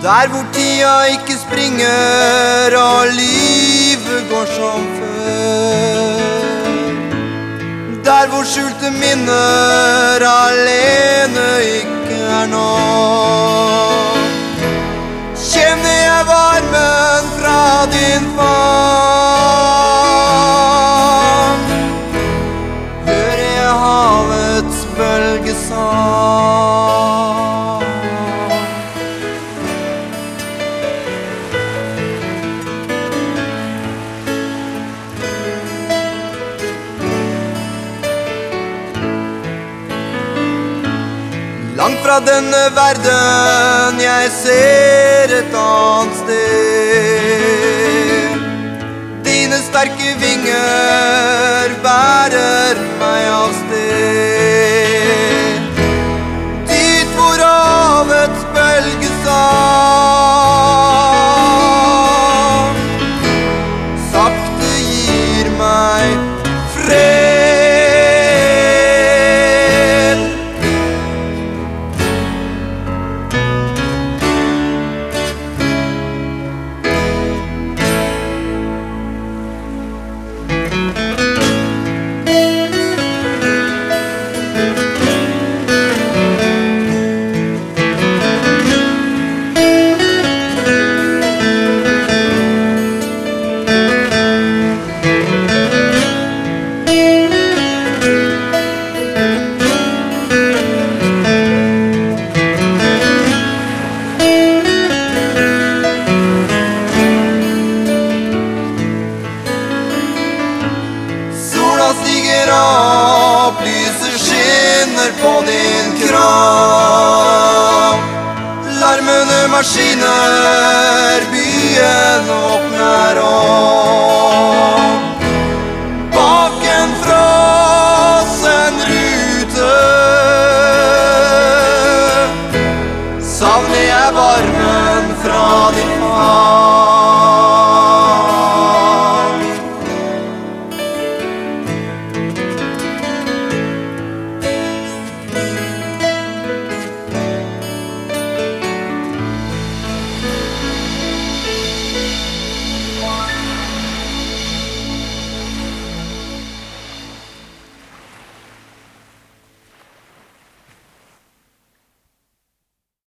Der hvor tida ikke springer og livet går som før. Der hvor skjulte minner alene ikke nok. Kjenner jeg varmen fra din favn. Hører jeg havets bølgesang. Langt fra denne verden, jeg ser et annet sted. Dine sterke vinger bærer meg av sted. Dit hvor havets bølgesang sakte gir meg fred. Stiger opp, lyset skinner på din kropp. Larmende maskiner, byen åpner opp. Bak en frossen rute savner jeg varmen fra din favn.